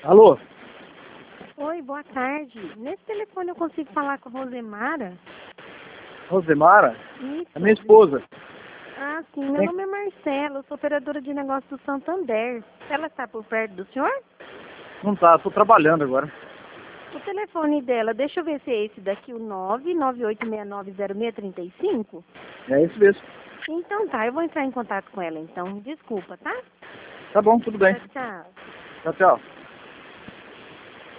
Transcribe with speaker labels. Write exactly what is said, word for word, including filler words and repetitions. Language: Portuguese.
Speaker 1: Alô?
Speaker 2: Oi, boa tarde. Nesse telefone eu consigo falar com a Rosemara?
Speaker 1: Rosemara?
Speaker 2: Isso.
Speaker 1: É minha esposa.
Speaker 2: Ah, sim. Meu
Speaker 1: Quem-
Speaker 2: nome é Marcela, eu sou operadora de negócio do Santander. Ela está por perto do senhor?
Speaker 1: Não tá, tô trabalhando agora.
Speaker 2: O telefone dela, deixa eu ver se é esse daqui, o nove nove oito seis nove zero seis três cinco.
Speaker 1: É isso mesmo.
Speaker 2: Então tá, eu vou entrar em contato com ela então. Desculpa, tá?
Speaker 1: Tá bom, tudo bem.
Speaker 2: Tchau, tchau.
Speaker 1: Tchau, tchau.